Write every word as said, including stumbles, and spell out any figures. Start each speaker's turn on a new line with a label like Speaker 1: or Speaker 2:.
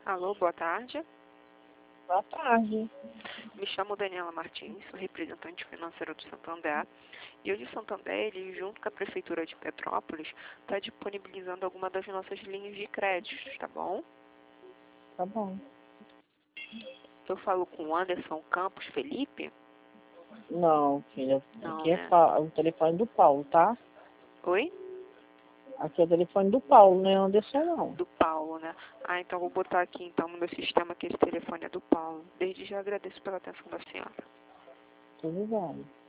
Speaker 1: Alô, boa tarde.
Speaker 2: Boa tarde.
Speaker 1: Me chamo Daniela Martins, sou representante financeira do Santander. E eu de Santander, ele, junto com a Prefeitura de Petrópolis, está disponibilizando alguma das nossas linhas de créditos, tá bom?
Speaker 2: Tá bom.
Speaker 1: Eu falo com o Anderson Campos Felipe?
Speaker 2: Não, filha.
Speaker 1: Não,
Speaker 2: Aqui é
Speaker 1: né?
Speaker 2: pa- o telefone do Paulo, tá?
Speaker 1: Oi?
Speaker 2: Aqui é o telefone do Paulo, não é Anderson, não.
Speaker 1: Do Paulo, né? Ah, então vou botar aqui então no meu sistema que esse telefone é do Paulo. Desde já agradeço pela atenção da senhora.
Speaker 2: Tudo bem.